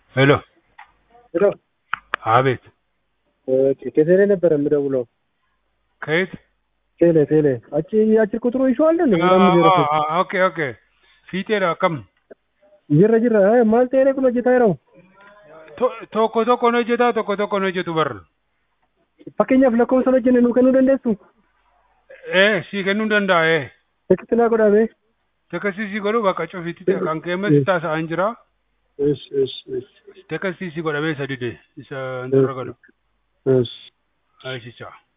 ሄሎ ሄሎ አቤት ከቴሌ ነበር የምደውለው። ከየት ቴሌ አጭር ቁጥሩ ይሸዋል እንዴ? ምናምን ዜሮ ሶስት ኦኬ ኦኬ ፊቴራ ከም ጅራ ማል ቴሌ ኩኖ ጅታይራው tokko tokko no hojjeta tokko tokko no hojjetu barra fakkeenyaaf lakkoofsa hojjenne nuu kennuu dandeessu? sii kennuu danda'a Tekstinaa godhamee. tekkasii godhu bakka cufitti kan keematti taasa'an jira tekkasii godhamee isa dide isa ndurra godhu Yes. ayisichaa